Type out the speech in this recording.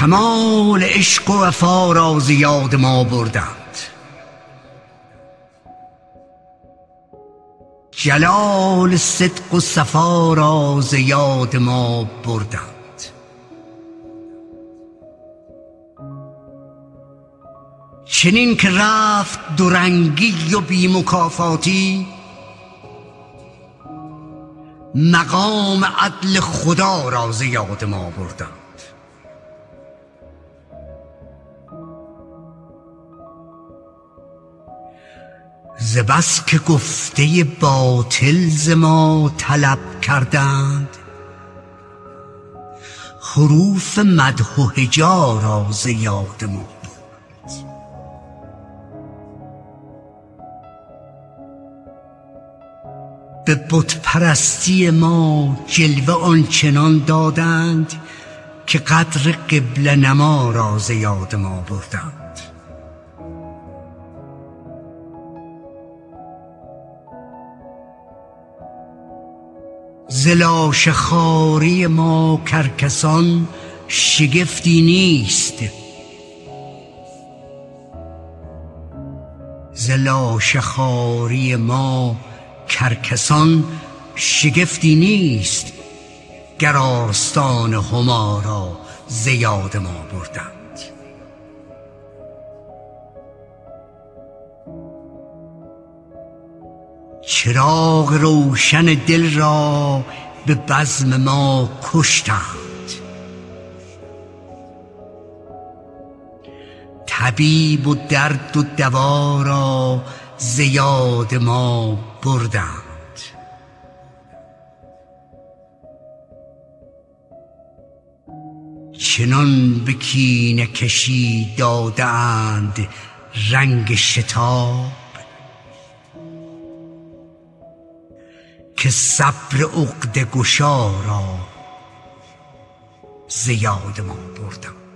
کمال عشق و وفا را ز یاد ما بردند، جلال صدق و صفا را ز یاد ما بردند. چنین که رفت دورنگی و بی مکافاتی، مقام عدل خدا را ز یاد ما بردند. ز بس که گفته باطل ز ما طلب کردند، حروف مدح و هجا را ز یاد ما برد. به بت پرستی ما جلوه آنچنان دادند که قدر قبله نما را ز یاد ما بردند. ز لاشه خواری ما کرکسان شگفتی نیست، ز لاشه خواری ما کرکسان شگفتی نیست، گر آستان هما را ز یاد ما بردند. چراغ روشن دل را به بزم ما کشتند، طبیب و درد و دوا را ز یاد ما بردند. چنان به کینه کشی دادند رنگ شتاب، که صبر عقده گشا را ز یاد ما بردند.